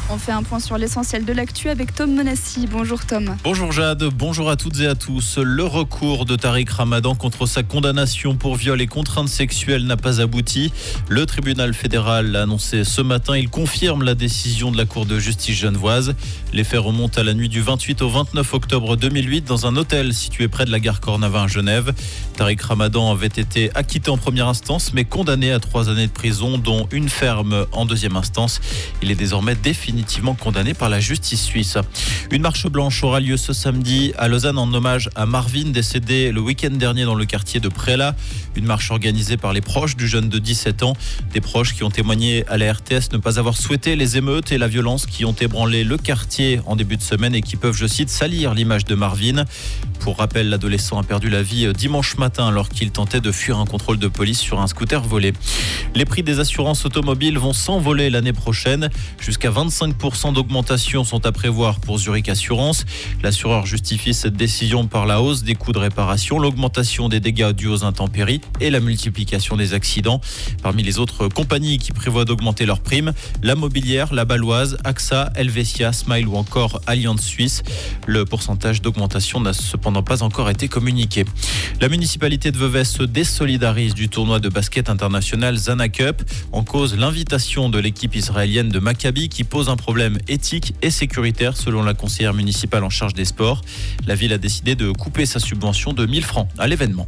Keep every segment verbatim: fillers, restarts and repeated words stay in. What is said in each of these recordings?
On fait un point sur l'essentiel de l'actu avec Tom Monassi. Bonjour Tom. Bonjour Jade, bonjour à toutes et à tous. Le recours de Tariq Ramadan contre sa condamnation pour viol et contrainte sexuelle n'a pas abouti. Le tribunal fédéral l'a annoncé ce matin. Il confirme la décision de la Cour de justice genevoise. Les faits remontent à la nuit du vingt-huit au vingt-neuf octobre deux mille huit dans un hôtel situé près de la gare Cornavin à Genève. Tariq Ramadan avait été acquitté en première instance mais condamné à trois années de prison dont une ferme en deuxième instance. Il est désormais définitivement condamné par la justice suisse. Une marche blanche aura lieu ce samedi à Lausanne en hommage à Marvin, décédé le week-end dernier dans le quartier de Prélat. Une marche organisée par les proches du jeune de dix-sept ans. Des proches qui ont témoigné à la R T S ne pas avoir souhaité les émeutes et la violence qui ont ébranlé le quartier en début de semaine et qui peuvent, je cite, salir l'image de Marvin. Pour rappel, l'adolescent a perdu la vie dimanche matin alors qu'il tentait de fuir un contrôle de police sur un scooter volé. Les prix des assurances automobiles vont s'envoler l'année prochaine. Jusqu'à vingt-cinq pour cent d'augmentation sont à prévoir pour Zurich Assurance. L'assureur justifie cette décision par la hausse des coûts de réparation, l'augmentation des dégâts dus aux intempéries et la multiplication des accidents. Parmi les autres compagnies qui prévoient d'augmenter leurs primes, la Mobilière, la Baloise, AXA, Helvetia, Smile ou encore Allianz Suisse. Le pourcentage d'augmentation n'a cependant pas encore été communiqué. La municipalité de Vevey se désolidarise du tournoi de basket international Zana Cup. En cause, l'invitation de l'équipe israélienne de Maccabi qui pose un problème éthique et sécuritaire selon la conseillère municipale en charge des sports. La ville a décidé de couper sa subvention de mille francs à l'événement.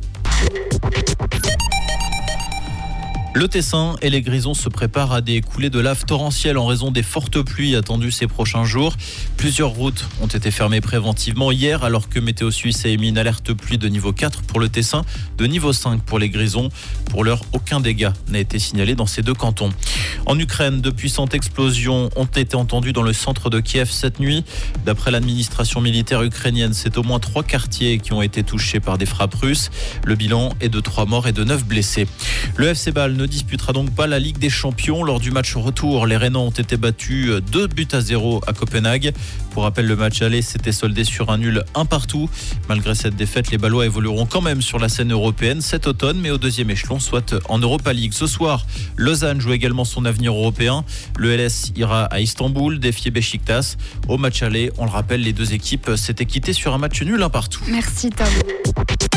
Le Tessin et les Grisons se préparent à des coulées de lave torrentielles en raison des fortes pluies attendues ces prochains jours. Plusieurs routes ont été fermées préventivement hier alors que Météo Suisse a émis une alerte pluie de niveau quatre pour le Tessin, de niveau cinq pour les Grisons. Pour l'heure, aucun dégât n'a été signalé dans ces deux cantons. En Ukraine, de puissantes explosions ont été entendues dans le centre de Kiev cette nuit. D'après l'administration militaire ukrainienne, c'est au moins trois quartiers qui ont été touchés par des frappes russes. Le bilan est de trois morts et de neuf blessés. Le F C Bâle ne disputera donc pas la Ligue des Champions. Lors du match retour, les Rennais ont été battus deux buts à zéro à Copenhague. Pour rappel, le match aller s'était soldé sur un nul un partout. Malgré cette défaite, les Bâlois évolueront quand même sur la scène européenne cet automne, mais au deuxième échelon, soit en Europa League. Ce soir, Lausanne joue également son avenir européen. Le L S ira à Istanbul défier Beşiktaş. Au match aller, on le rappelle, les deux équipes s'étaient quittées sur un match nul un partout. Merci Tom.